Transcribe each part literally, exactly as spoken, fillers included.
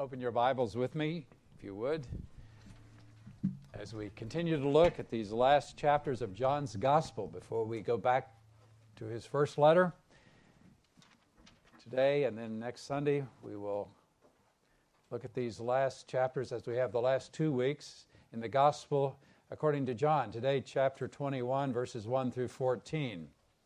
Open your Bibles with me, if you would, as we continue to look at these last chapters of John's Gospel before we go back to his first letter. Today and then next Sunday, we will look at these last chapters as we have the last two weeks in the Gospel according to John. Today, chapter twenty-one, verses one through fourteen.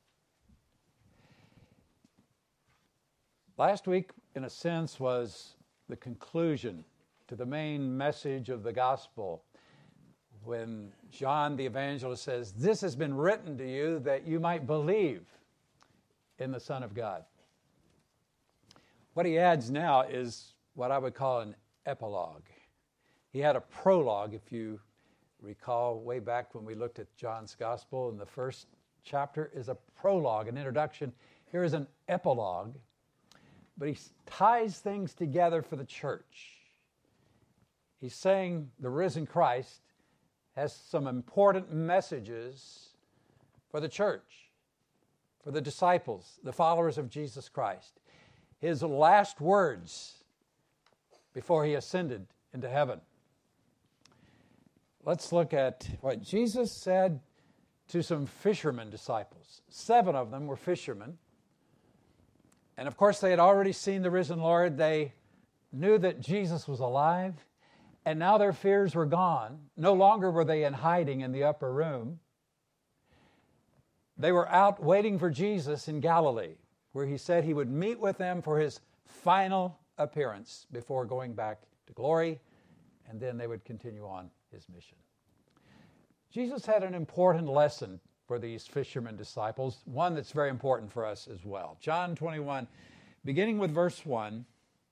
Last week, in a sense, was the conclusion to the main message of the gospel when John the evangelist says, "This has been written to you that you might believe in the Son of God." What he adds now is what I would call an epilogue. He had a prologue, if you recall, way back when we looked at John's gospel, in the first chapter is a prologue, an introduction. Here is an epilogue. But he ties things together for the church. He's saying the risen Christ has some important messages for the church, for the disciples, the followers of Jesus Christ. His last words before he ascended into heaven. Let's look at what Jesus said to some fishermen disciples. Seven of them were fishermen. And of course, they had already seen the risen Lord. They knew that Jesus was alive, and now their fears were gone. No longer were they in hiding in the upper room. They were out waiting for Jesus in Galilee, where he said he would meet with them for his final appearance before going back to glory, and then they would continue on his mission. Jesus had an important lesson for these fishermen disciples, one that's very important for us as well. John twenty-one, beginning with verse one.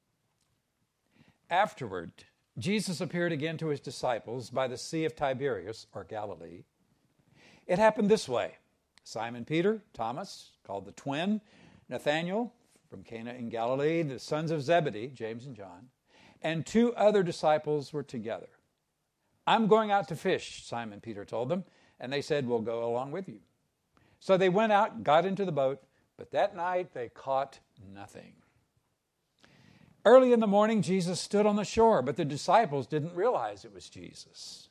Afterward, Jesus appeared again to his disciples by the Sea of Tiberias, or Galilee. It happened this way. Simon Peter, Thomas, called the twin, Nathanael from Cana in Galilee, the sons of Zebedee, James and John, and two other disciples were together. "I'm going out to fish," Simon Peter told them. And they said, "We'll go along with you." So they went out, got into the boat, but that night they caught nothing. Early in the morning, Jesus stood on the shore, but the disciples didn't realize it was Jesus.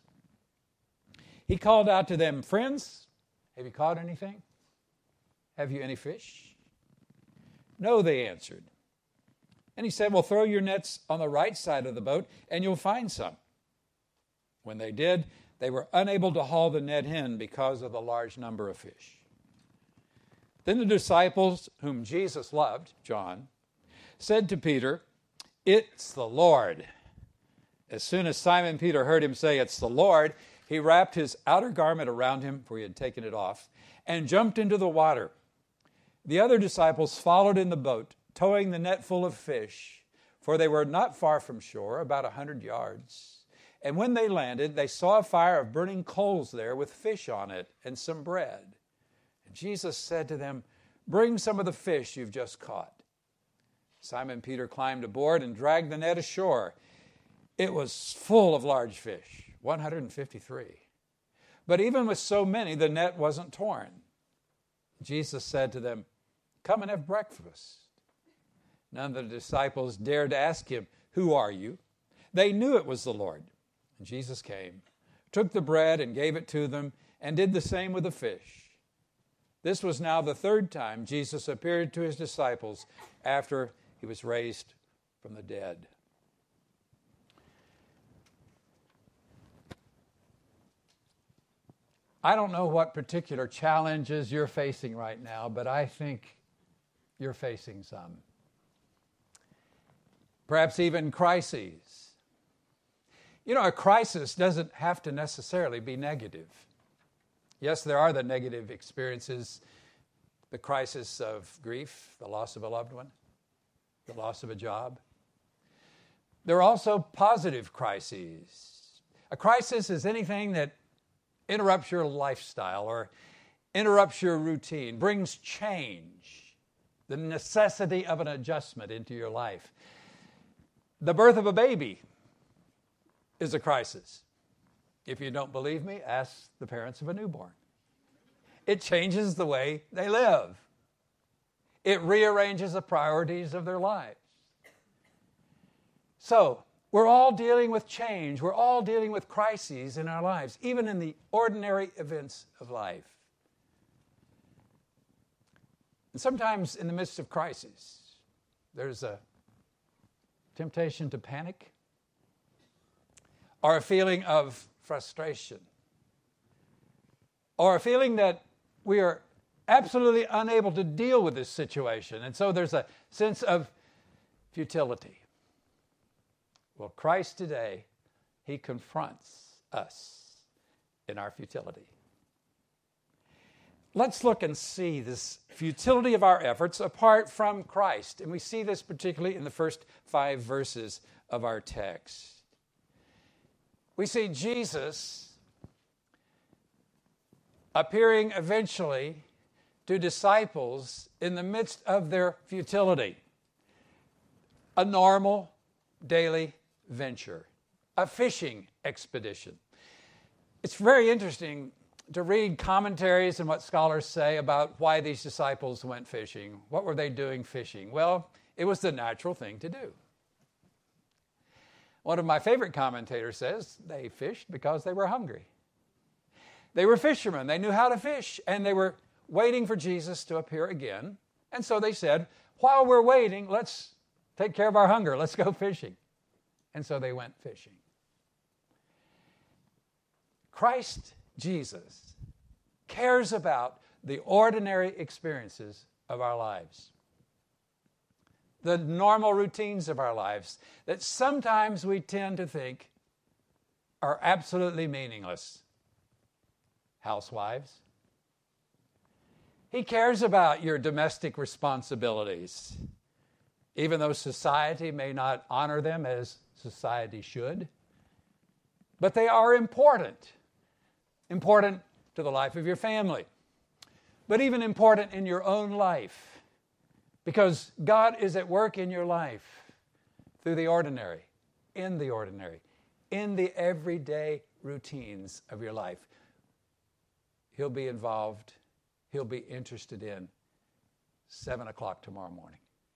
He called out to them, "Friends, have you caught anything? Have you any fish?" "No," they answered. And he said, "Well, throw your nets on the right side of the boat, and you'll find some." When they did, they were unable to haul the net in because of the large number of fish. Then the disciples whom Jesus loved, John, said to Peter, "It's the Lord." As soon as Simon Peter heard him say, "It's the Lord," he wrapped his outer garment around him, for he had taken it off, and jumped into the water. The other disciples followed in the boat, towing the net full of fish, for they were not far from shore, about a hundred yards. And when they landed, they saw a fire of burning coals there with fish on it and some bread. And Jesus said to them, "Bring some of the fish you've just caught." Simon Peter climbed aboard and dragged the net ashore. It was full of large fish, one hundred fifty-three. But even with so many, the net wasn't torn. Jesus said to them, "Come and have breakfast." None of the disciples dared to ask him, "Who are you?" They knew it was the Lord. And Jesus came, took the bread and gave it to them, and did the same with the fish. This was now the third time Jesus appeared to his disciples after he was raised from the dead. I don't know what particular challenges you're facing right now, but I think you're facing some. Perhaps even crises. You know, a crisis doesn't have to necessarily be negative. Yes, there are the negative experiences, the crisis of grief, the loss of a loved one, the loss of a job. There are also positive crises. A crisis is anything that interrupts your lifestyle or interrupts your routine, brings change, the necessity of an adjustment into your life. The birth of a baby is a crisis. If you don't believe me, ask the parents of a newborn. It changes the way they live. It rearranges the priorities of their lives. So, we're all dealing with change. We're all dealing with crises in our lives, even in the ordinary events of life. And sometimes in the midst of crises, there's a temptation to panic or a feeling of frustration or a feeling that we are absolutely unable to deal with this situation. And so there's a sense of futility. Well, Christ today, he confronts us in our futility. Let's look and see this futility of our efforts apart from Christ. And we see this particularly in the first five verses of our text. We see Jesus appearing eventually to disciples in the midst of their futility. A normal daily venture, a fishing expedition. It's very interesting to read commentaries and what scholars say about why these disciples went fishing. What were they doing fishing? Well, it was the natural thing to do. One of my favorite commentators says they fished because they were hungry. They were fishermen. They knew how to fish, and they were waiting for Jesus to appear again. And so they said, while we're waiting, let's take care of our hunger. Let's go fishing. And so they went fishing. Christ Jesus cares about the ordinary experiences of our lives, the normal routines of our lives that sometimes we tend to think are absolutely meaningless. Housewives. He cares about your domestic responsibilities, even though society may not honor them as society should. But they are important. Important to the life of your family, but even important in your own life, because God is at work in your life through the ordinary, in the ordinary, in the everyday routines of your life. He'll be involved, he'll be interested in seven o'clock tomorrow morning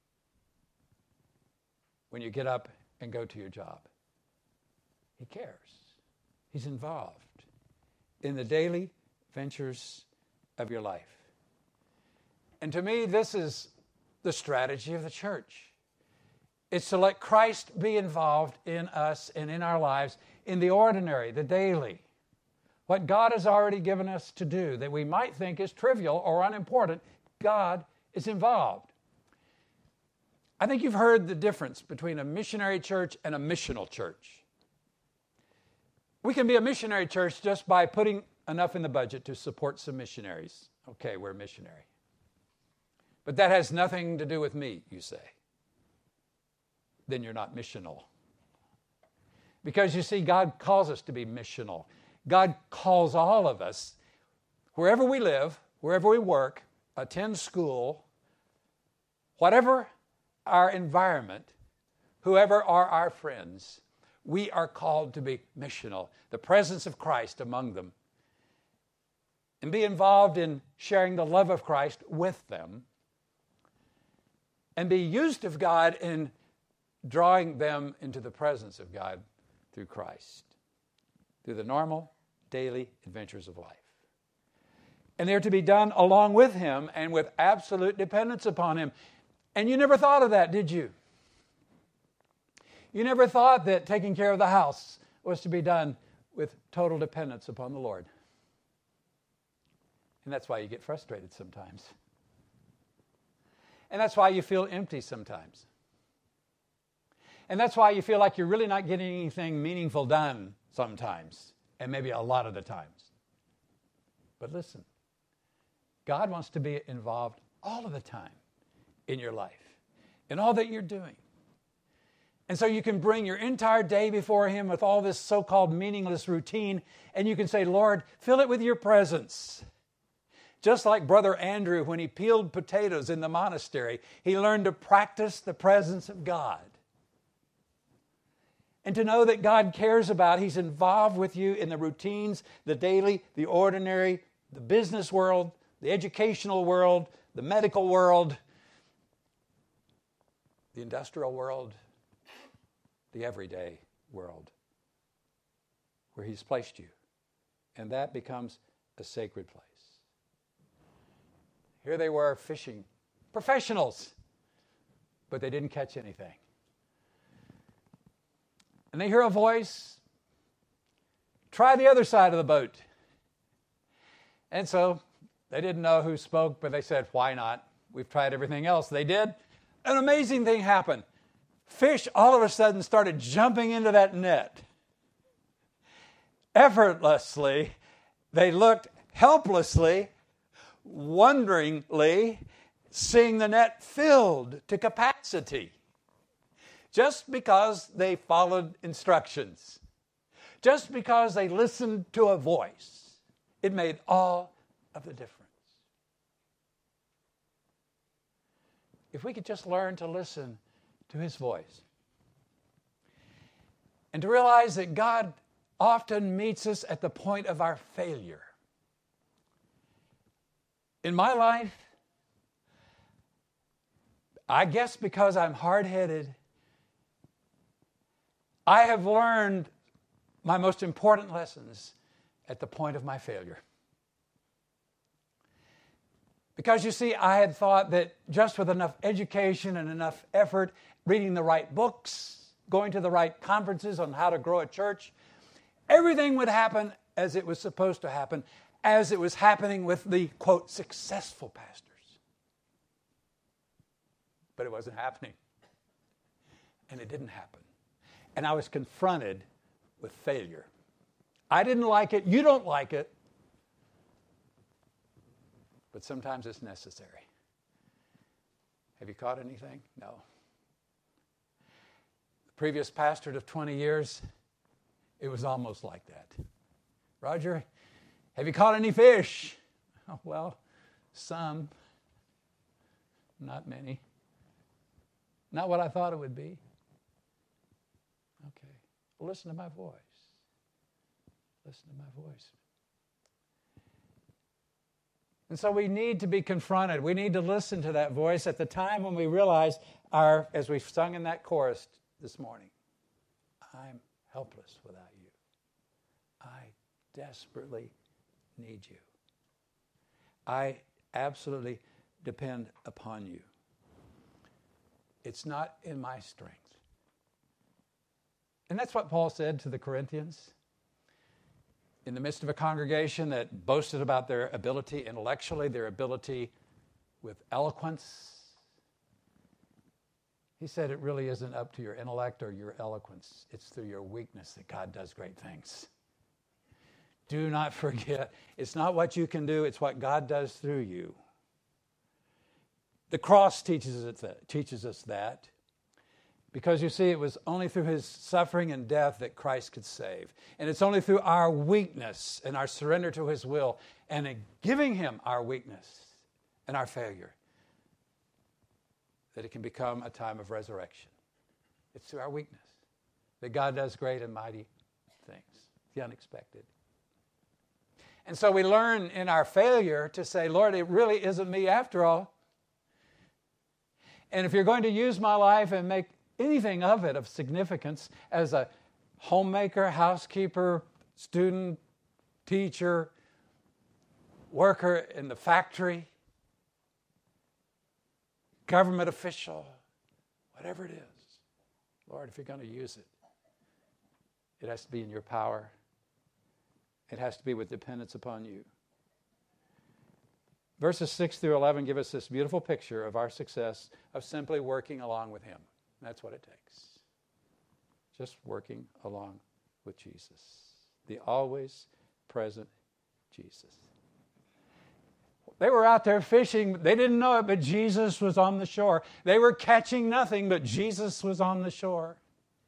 when you get up and go to your job. He cares. He's involved in the daily ventures of your life. And to me, this is the strategy of the church. It's to let Christ be involved in us and in our lives in the ordinary, the daily. What God has already given us to do that we might think is trivial or unimportant, God is involved. I think you've heard the difference between a missionary church and a missional church. We can be a missionary church just by putting enough in the budget to support some missionaries. Okay, we're missionary. But that has nothing to do with me, you say. Then you're not missional. Because you see, God calls us to be missional. God calls all of us, wherever we live, wherever we work, attend school, whatever our environment, whoever are our friends, we are called to be missional, the presence of Christ among them, and be involved in sharing the love of Christ with them, and be used of God in drawing them into the presence of God through Christ, through the normal, daily adventures of life. And they're to be done along with Him and with absolute dependence upon Him. And you never thought of that, did you? You never thought that taking care of the house was to be done with total dependence upon the Lord. And that's why you get frustrated sometimes. And that's why you feel empty sometimes. And that's why you feel like you're really not getting anything meaningful done sometimes, and maybe a lot of the times. But listen, God wants to be involved all of the time in your life, in all that you're doing. And so you can bring your entire day before Him with all this so-called meaningless routine, and you can say, Lord, fill it with your presence. Just like Brother Andrew, when he peeled potatoes in the monastery, he learned to practice the presence of God. And to know that God cares about, He's involved with you in the routines, the daily, the ordinary, the business world, the educational world, the medical world, the industrial world, the everyday world where he's placed you. And that becomes a sacred place. Here they were fishing, professionals, but they didn't catch anything. And they hear a voice, try the other side of the boat. And so they didn't know who spoke, but they said, why not? We've tried everything else. They did. An amazing thing happened. Fish all of a sudden started jumping into that net. Effortlessly, they looked helplessly, wonderingly, seeing the net filled to capacity. Just because they followed instructions. Just because they listened to a voice. It made all of the difference. If we could just learn to listen to his voice. And to realize that God often meets us at the point of our failure. In my life, I guess because I'm hard-headed, I have learned my most important lessons at the point of my failure. Because you see, I had thought that just with enough education and enough effort, reading the right books, going to the right conferences on how to grow a church, everything would happen as it was supposed to happen, as it was happening with the, quote, successful pastors. But it wasn't happening. And it didn't happen. And I was confronted with failure. I didn't like it. You don't like it. But sometimes it's necessary. Have you caught anything? No. The previous pastor of twenty years, it was almost like that. Roger, have you caught any fish? Oh, well, some. Not many. Not what I thought it would be. Okay. Well, listen to my voice. Listen to my voice. And so we need to be confronted. We need to listen to that voice at the time when we realize our, as we've sung in that chorus this morning, I'm helpless without you. I desperately need you. I absolutely depend upon you. It's not in my strength. And that's what Paul said to the Corinthians. In the midst of a congregation that boasted about their ability intellectually, their ability with eloquence, he said it really isn't up to your intellect or your eloquence. It's through your weakness that God does great things. Do not forget, it's not what you can do, it's what God does through you. The cross teaches us that, teaches us that. Because you see, it was only through his suffering and death that Christ could save. And it's only through our weakness and our surrender to his will and in giving him our weakness and our failure that it can become a time of resurrection. It's through our weakness that God does great and mighty things, the unexpected. And so we learn in our failure to say, Lord, it really isn't me after all. And if you're going to use my life and make anything of it of significance as a homemaker, housekeeper, student, teacher, worker in the factory, government official, whatever it is, Lord, if you're going to use it, it has to be in your power. It has to be with dependence upon you. Verses six through eleven give us this beautiful picture of our success of simply working along with him. That's what it takes. Just working along with Jesus. The always present Jesus. They were out there fishing. They didn't know it, but Jesus was on the shore. They were catching nothing, but Jesus was on the shore.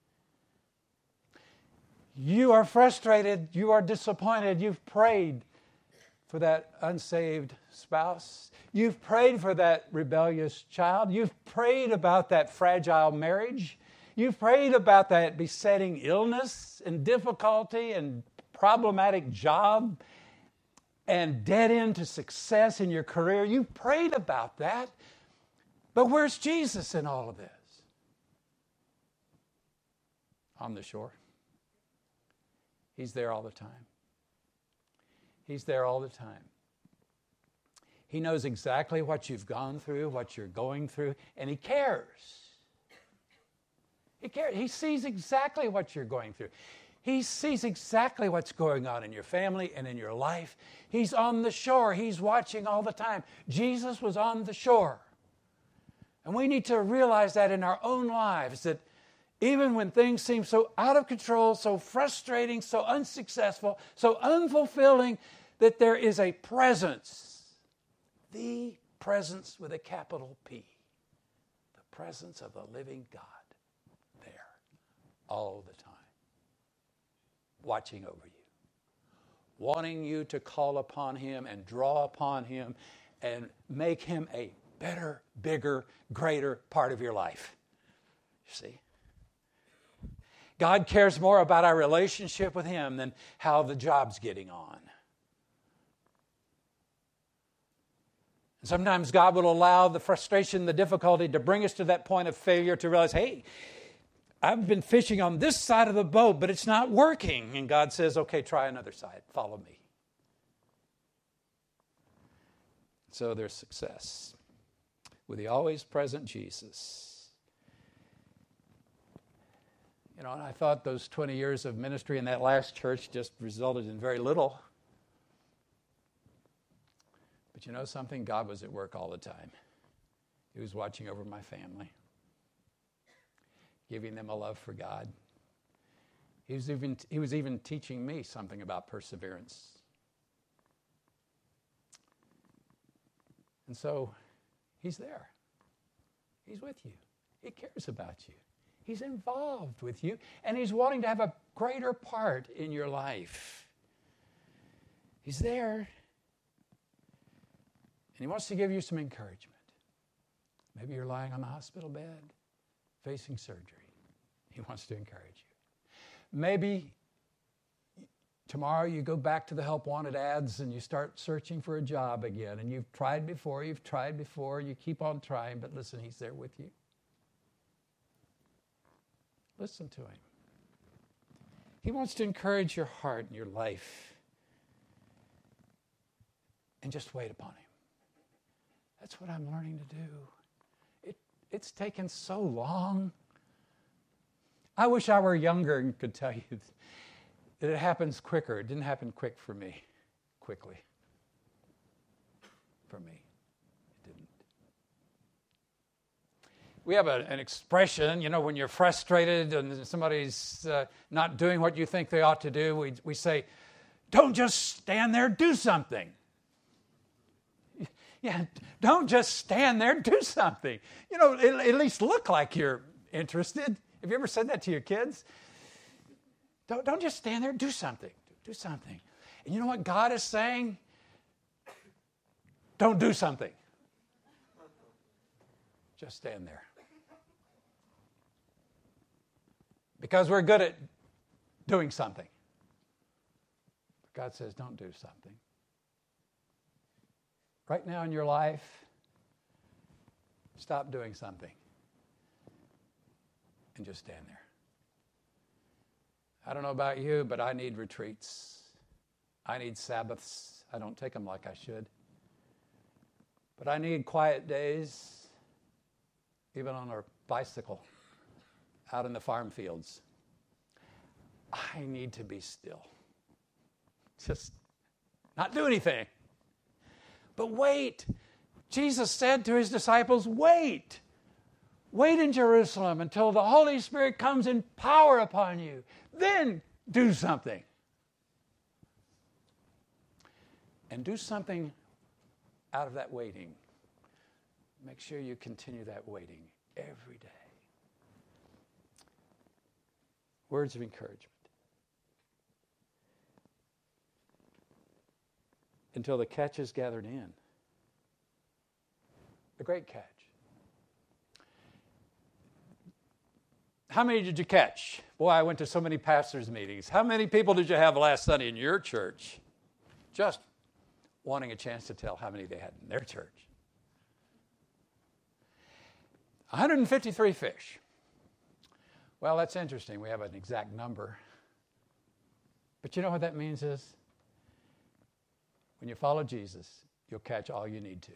You are frustrated. You are disappointed. You've prayed for that unsaved spouse. You've prayed for that rebellious child. You've prayed about that fragile marriage. You've prayed about that besetting illness and difficulty and problematic job and dead end to success in your career. You've prayed about that. But where's Jesus in all of this? on the shore. He's there all the time. He's there all the time. He knows exactly what you've gone through, what you're going through, and He cares. He cares. He sees exactly what you're going through. He sees exactly what's going on in your family and in your life. He's on the shore. He's watching all the time. Jesus was on the shore. And we need to realize that in our own lives, that even when things seem so out of control, so frustrating, so unsuccessful, so unfulfilling, that there is a presence, the presence with a capital P, the presence of the living God there all the time, watching over you, wanting you to call upon Him and draw upon Him and make Him a better, bigger, greater part of your life. You see? God cares more about our relationship with Him than how the job's getting on. Sometimes God will allow the frustration, the difficulty to bring us to that point of failure to realize, hey, I've been fishing on this side of the boat, but it's not working. And God says, okay, try another side. Follow me. So there's success with the always present Jesus. You know, and I thought those twenty years of ministry in that last church just resulted in very little. But you know something? God was at work all the time. He was watching over my family, giving them a love for God. He was even, he was even teaching me something about perseverance. And so He's there. He's with you. He cares about you. He's involved with you, and He's wanting to have a greater part in your life. He's there, and He wants to give you some encouragement. Maybe you're lying on the hospital bed, facing surgery. He wants to encourage you. Maybe tomorrow you go back to the help wanted ads and you start searching for a job again, and you've tried before, you've tried before, you keep on trying, but listen, He's there with you. Listen to Him. He wants to encourage your heart and your life. And just wait upon Him. That's what I'm learning to do. It, it's taken so long. I wish I were younger and could tell you that it happens quicker. It didn't happen quick for me, quickly. For me, it didn't. We have a, an expression, you know, when you're frustrated and somebody's uh, not doing what you think they ought to do, we, we say, don't just stand there, do something. Yeah, don't just stand there, do something. You know, at, at least look like you're interested. Have you ever said that to your kids? Don't, don't just stand there, do something. Do something. And you know what God is saying? Don't do something. Just stand there. Because we're good at doing something. God says, don't do something. Right now in your life, stop doing something and just stand there. I don't know about you, but I need retreats. I need Sabbaths. I don't take them like I should. But I need quiet days, even on a bicycle, out in the farm fields. I need to be still. Just not do anything. But wait. Jesus said to His disciples, wait. Wait in Jerusalem until the Holy Spirit comes in power upon you. Then do something. And do something out of that waiting. Make sure you continue that waiting every day. Words of encouragement. Until the catch is gathered in. The great catch. How many did you catch? Boy, I went to so many pastors' meetings. How many people did you have last Sunday in your church? Just wanting a chance to tell how many they had in their church. one hundred fifty-three fish. Well, that's interesting. We have an exact number. But you know what that means is, when you follow Jesus, you'll catch all you need to.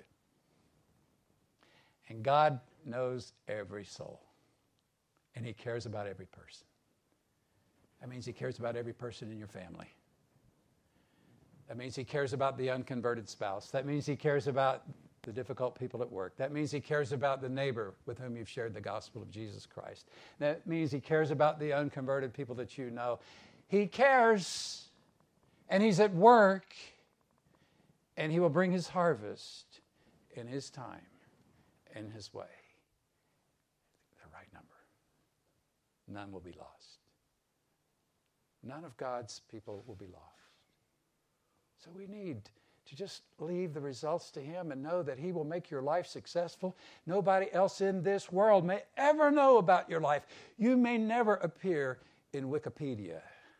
And God knows every soul. And he cares about every person. That means he cares about every person in your family. That means he cares about the unconverted spouse. That means he cares about the difficult people at work. That means he cares about the neighbor with whom you've shared the gospel of Jesus Christ. That means he cares about the unconverted people that you know. He cares, and he's at work, and he will bring his harvest in his time, in his way. The right number. None will be lost. None of God's people will be lost. So we need to just leave the results to him and know that he will make your life successful. Nobody else in this world may ever know about your life. You may never appear in Wikipedia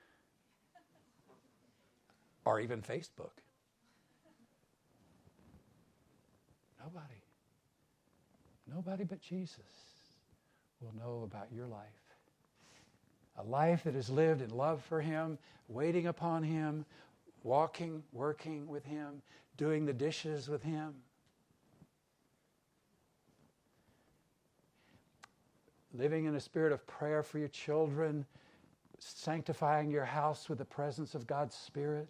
or even Facebook. Nobody. Nobody but Jesus will know about your life. A life that is lived in love for him, waiting upon him, walking, working with him, doing the dishes with him. Living in a spirit of prayer for your children, sanctifying your house with the presence of God's Spirit.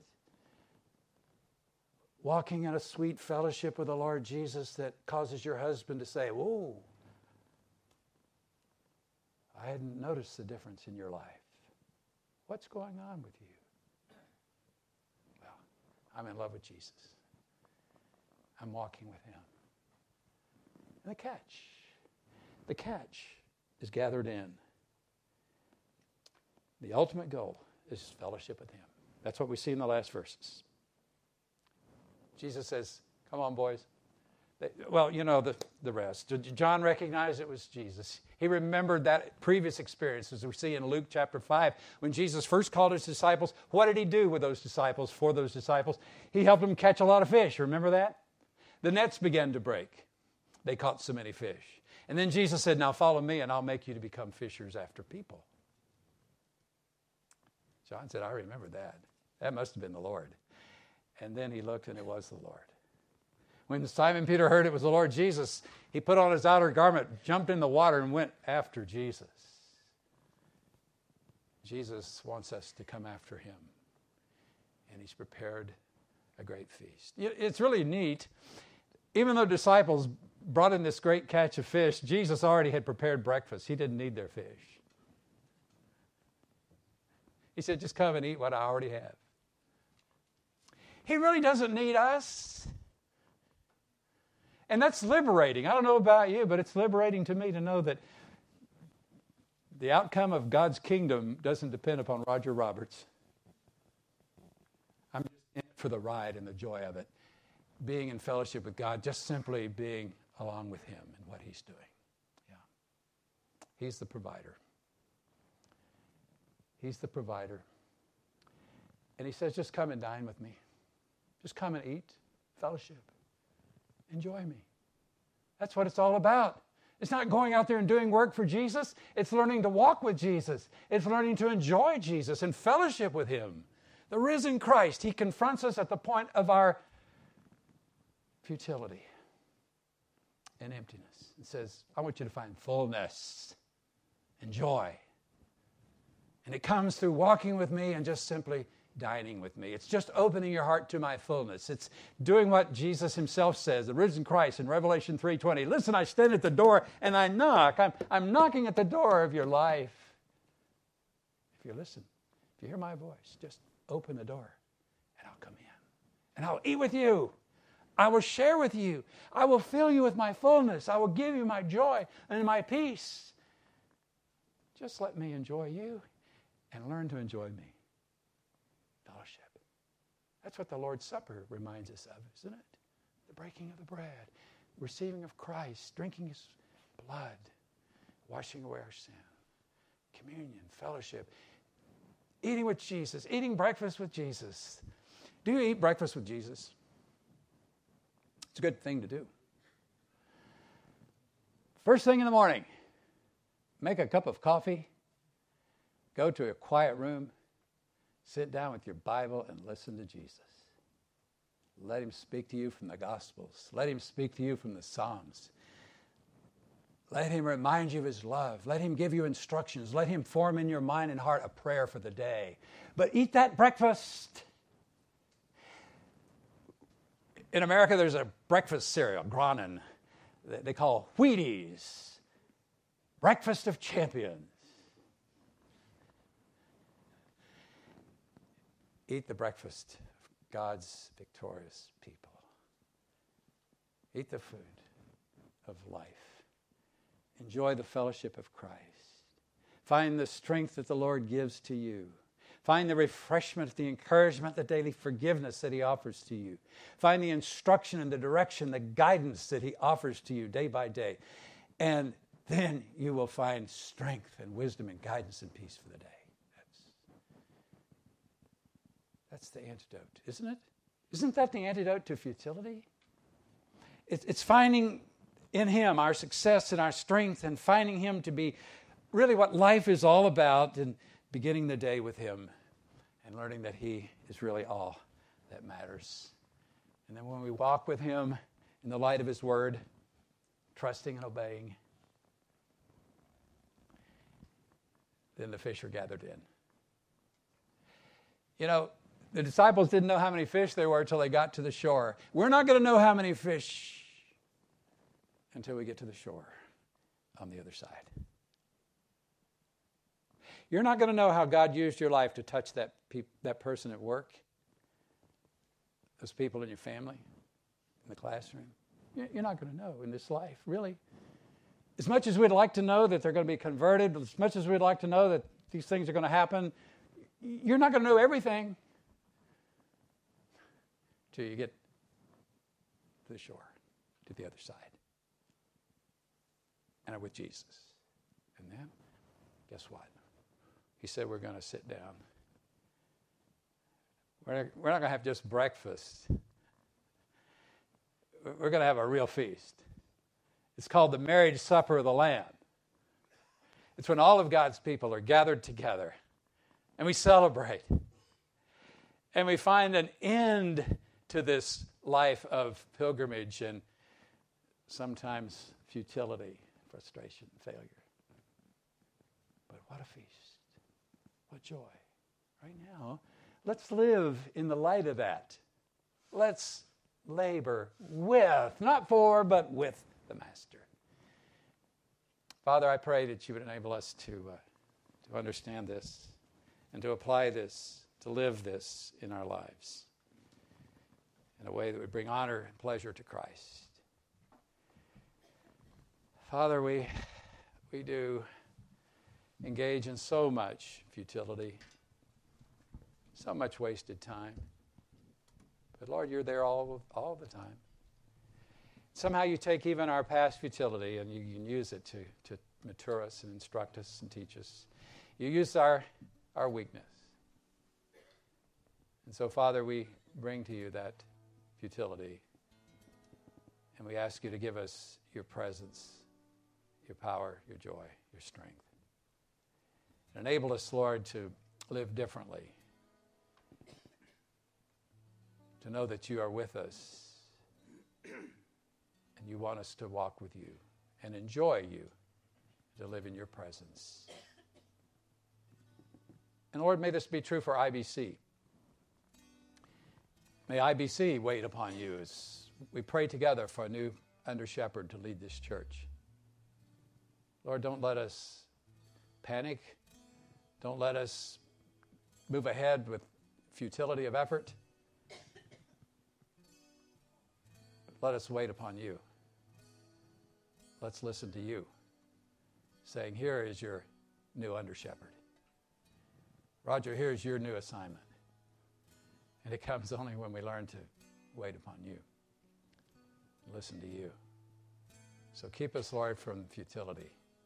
Walking in a sweet fellowship with the Lord Jesus that causes your husband to say, whoa, I hadn't noticed the difference in your life. What's going on with you? Well, I'm in love with Jesus. I'm walking with him. And the catch, the catch is gathered in. The ultimate goal is fellowship with him. That's what we see in the last verses. Jesus says, come on, boys. They, well, you know the, the rest. John recognized it was Jesus. He remembered that previous experience, as we see in Luke chapter five. When Jesus first called his disciples, what did he do with those disciples, for those disciples? He helped them catch a lot of fish. Remember that? The nets began to break. They caught so many fish. And then Jesus said, now follow me and I'll make you to become fishers after people. John said, I remember that. That must have been the Lord. And then he looked and it was the Lord. When Simon Peter heard it was the Lord Jesus, he put on his outer garment, jumped in the water, and went after Jesus. Jesus wants us to come after him. And he's prepared a great feast. It's really neat. Even though disciples brought in this great catch of fish, Jesus already had prepared breakfast. He didn't need their fish. He said, just come and eat what I already have. He really doesn't need us. And that's liberating. I don't know about you, but it's liberating to me to know that the outcome of God's kingdom doesn't depend upon Roger Roberts. I'm just in it for the ride and the joy of it. Being in fellowship with God, just simply being along with him and what he's doing. Yeah. He's the provider. He's the provider. And he says, just come and dine with me. Just come and eat, fellowship. Enjoy me. That's what it's all about. It's not going out there and doing work for Jesus. It's learning to walk with Jesus. It's learning to enjoy Jesus and fellowship with him. The risen Christ, he confronts us at the point of our futility and emptiness. It says, I want you to find fullness and joy. And it comes through walking with me and just simply dining with me. It's just opening your heart to my fullness. It's doing what Jesus himself says, the risen Christ in Revelation three twenty. Listen, I stand at the door and I knock. I'm, I'm knocking at the door of your life. If you listen, if you hear my voice, just open the door and I'll come in. And I'll eat with you. I will share with you. I will fill you with my fullness. I will give you my joy and my peace. Just let me enjoy you and learn to enjoy me. Fellowship. That's what the Lord's Supper reminds us of, isn't it? The breaking of the bread, receiving of Christ, drinking his blood, washing away our sin, communion, fellowship, eating with Jesus, eating breakfast with Jesus. Do you eat breakfast with Jesus? It's a good thing to do. First thing in the morning, make a cup of coffee Go to a quiet room, sit down with your Bible, and listen to Jesus. Let him speak to you from the Gospels. Let him speak to you from the Psalms. Let him remind you of his love. Let him give you instructions. Let him form in your mind and heart a prayer for the day. But eat that breakfast. In America, there's a breakfast cereal, Granin, that they call Wheaties. Breakfast of champions. Eat the breakfast of God's victorious people. Eat the food of life. Enjoy the fellowship of Christ. Find the strength that the Lord gives to you. Find the refreshment, the encouragement, the daily forgiveness that he offers to you. Find the instruction and the direction, the guidance that he offers to you day by day. And then you will find strength and wisdom and guidance and peace for the day. That's, that's the antidote, isn't it? Isn't that the antidote to futility? It, it's finding in him our success and our strength, and finding him to be really what life is all about, and beginning the day with him and learning that he is really all that matters. And then when we walk with him in the light of his word, trusting and obeying, then the fish are gathered in. You know, the disciples didn't know how many fish there were until they got to the shore. We're not going to know how many fish until we get to the shore on the other side. You're not going to know how God used your life to touch that pe- that person at work, those people in your family, in the classroom. You're not going to know in this life, really. As much as we'd like to know that they're going to be converted, as much as we'd like to know that these things are going to happen, you're not going to know everything till you get to the shore, to the other side, and are with Jesus. And then, guess what? He said we're going to sit down. We're, we're not going to have just breakfast. We're going to have a real feast. It's called the marriage supper of the Lamb. It's when all of God's people are gathered together and we celebrate. And we find an end to this life of pilgrimage and sometimes futility, frustration, failure. But what a feast. What joy. Right now, let's live in the light of that. Let's labor with, not for, but with the Master. Father, I pray that you would enable us to, uh, to understand this and to apply this, to live this in our lives in a way that would bring honor and pleasure to Christ. Father, we, we do engage in so much futility, so much wasted time. But Lord, you're there all, all the time. Somehow you take even our past futility and you can use it to, to mature us and instruct us and teach us. You use our, our weakness. And so, Father, we bring to you that futility. And we ask you to give us your presence, your power, your joy, your strength. And enable us, Lord, to live differently. To know that you are with us. And you want us to walk with you and enjoy you, to live in your presence. And Lord, may this be true for I B C. May I B C wait upon you as we pray together for a new under-shepherd to lead this church. Lord, don't let us panic. Don't let us move ahead with futility of effort. Let us wait upon you. Let's listen to you, saying, here is your new under-shepherd. Roger, here's your new assignment. And it comes only when we learn to wait upon you, listen to you. So keep us, Lord, from futility,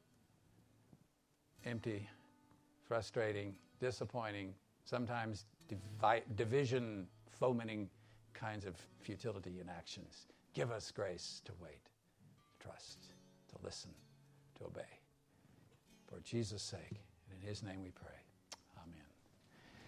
empty, frustrating, disappointing, sometimes divi- division, fomenting kinds of futility in actions. Give us grace to wait, to trust, to listen, to obey. For Jesus' sake, and in his name we pray.